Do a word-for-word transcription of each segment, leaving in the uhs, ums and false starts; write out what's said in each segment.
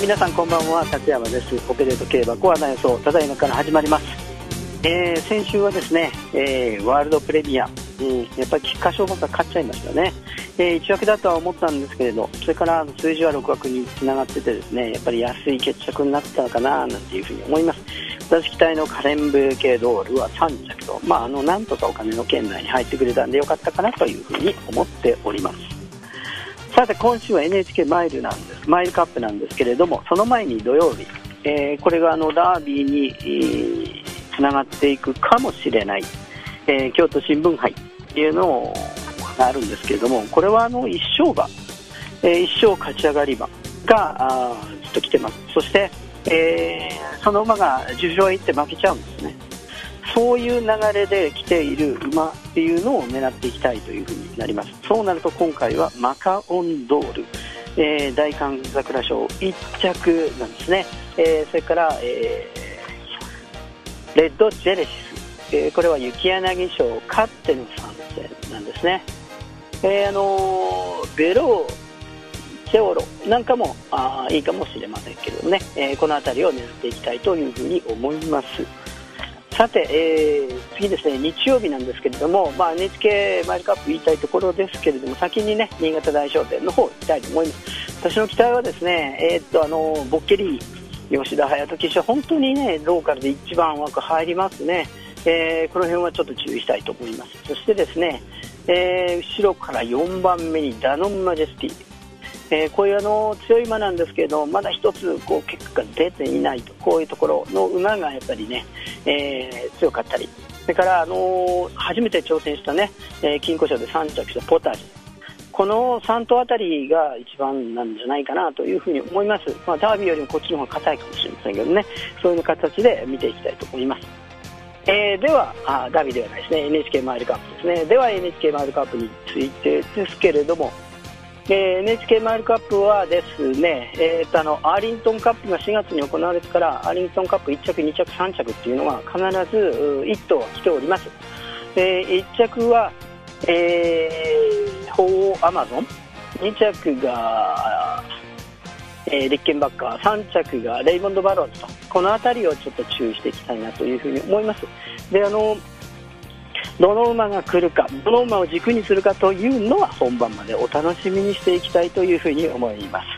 皆さんこんばんは、勝山です。オペレート競馬コアな予想、ただいまから始まります。えー、先週はですね、えー、ワールドプレミア、うん、やっぱり菊花賞馬が勝っちゃいましたね。えー、いち枠だとは思ったんですけれど、それから数字はろく枠につながっててですね、やっぱり安い決着になったのかななんていうふうに思います。私期待のカレンブ系ドールはさん着と、まあ、あのなんとかお金の圏内に入ってくれたんでよかったかなというふうに思っております。さて今週は エヌエイチケー マイルなんですマイルカップなんですけれども、その前に土曜日、えー、これがあのダービーに、えー、つながっていくかもしれない、えー、京都新聞杯っていうのがあるんですけれども、これはあの一勝馬、えー、一勝勝ち上がり馬があずっと来てます。そして、えー、その馬が重賞へ行って負けちゃうんですね。そういう流れで来ている馬っていうのを狙っていきたいというふうになります。そうなると今回はマカオンドール、えー、大寒桜賞いっ着なんですね。えー、それから、えー、レッドジェネシス、えー、これは雪柳賞カッテン参戦なんですね。えーあのー、ベローセオロなんかもあいいかもしれませんけれどね、えー、この辺りを狙っていきたいというふうに思います。さて、えー、次ですね、日曜日なんですけれども、まあ、エヌエイチケー マイルカップ言いたいところですけれども、先にね新潟大商店の方行きたいと思います。私の期待はですね、えー、っとあのボッケリー吉田隼人騎手は本当にねローカルで一番枠入りますね。えー、この辺はちょっと注意したいと思います。そしてですね、えー、後ろからよんばんめにダノンマジェスティ、えー、こういうあの強い馬なんですけれどまだ一つこう結果が出ていないと、こういうところの馬がやっぱりね、えー、強かったり、それから、あのー、初めて挑戦したね、えー、金庫賞でさん着したポタジ、このさん頭あたりが一番なんじゃないかなというふうに思います。まあ、ダービーよりもこっちの方が硬いかもしれませんけどね、そういう形で見ていきたいと思います。えー、ではあダービーではないですね、 エヌエイチケー マイルカップですね。では エヌエイチケー マイルカップについてですけれども、えー、エヌエイチケー マイルカップはですね、えー、とあのアーリントンカップがしがつに行われてから、アーリントンカップいっ着に着さん着っていうのは必ずいっ頭来ております。えー、いっ着は、えー、鳳凰アマゾン、に着が、えー、リッケンバッカー、さん着がレイモンドバロンズと、この辺りをちょっと注意していきたいなというふうに思います。であのどの馬が来るか、どの馬を軸にするかというのは本番までお楽しみにしていきたいというふうに思います。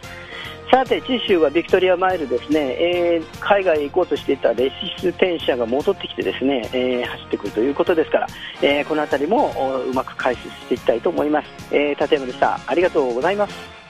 さて次週はビクトリアマイルですね、えー、海外へ行こうとしていたレシステンシャが戻ってきてですね、えー、走ってくるということですから、えー、この辺りもうまく解説していきたいと思います。えー、立山でした。ありがとうございます。